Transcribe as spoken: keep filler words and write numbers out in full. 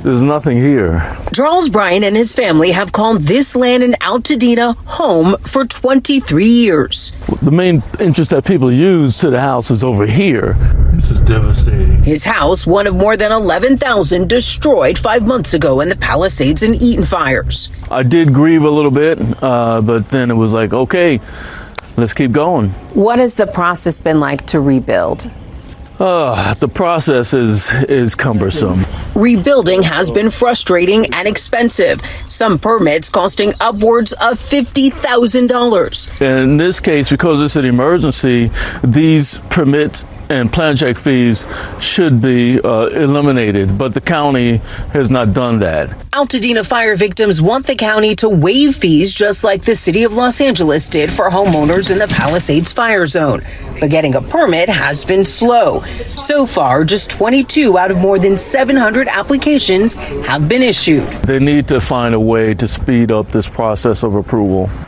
There's nothing here. Charles Bryant and his family have called this land in Altadena home for twenty-three years. The main interest that people use to the house is over here. This is devastating. His house, one of more than eleven thousand, destroyed five months ago in the Palisades and Eaton fires. I did grieve a little bit, uh, but then it was like, okay, let's keep going. What has the process been like to rebuild? Uh, the process is is cumbersome. Rebuilding has been frustrating and expensive, some permits costing upwards of fifty thousand dollars. In this case, because it's an emergency, these permit and plan check fees should be uh, eliminated, but the county has not done that. Altadena fire victims want the county to waive fees just like the city of Los Angeles did for homeowners in the Palisades fire zone. But getting a permit has been slow. So far, just twenty-two out of more than seven hundred applications have been issued. They need to find a way to speed up this process of approval.